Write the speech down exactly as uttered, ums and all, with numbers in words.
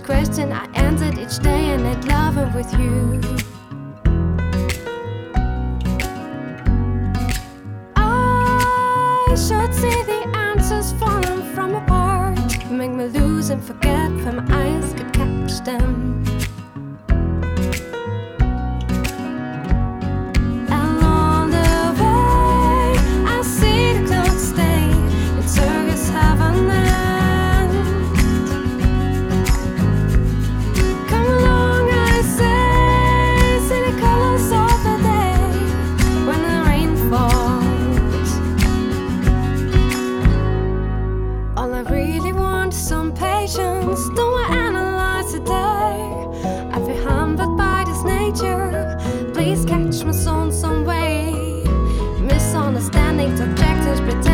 foolish question I answered each day, and I'd love it with you. I should see the answers falling from apart, make me lose and forget when my eyes could catch them. Some patience, don't I analyze today? I feel humbled by this nature. Please catch my soul some way. Misunderstandings, objectives, pretend